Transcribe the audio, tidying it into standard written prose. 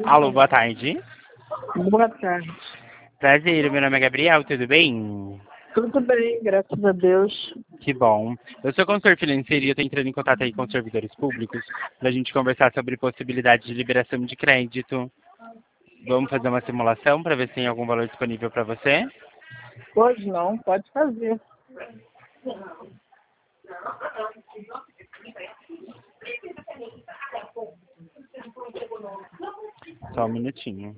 Alô, boa tarde. Boa tarde. Prazer, meu nome é Gabriel, tudo bem? Tudo bem, graças a Deus. Que bom. Eu sou consultor financeiro e eu estou entrando em contato aí com os servidores públicos para a gente conversar sobre possibilidade de liberação de crédito. Vamos fazer uma simulação para ver se tem algum valor disponível para você? Hoje não, pode fazer. Só um minutinho.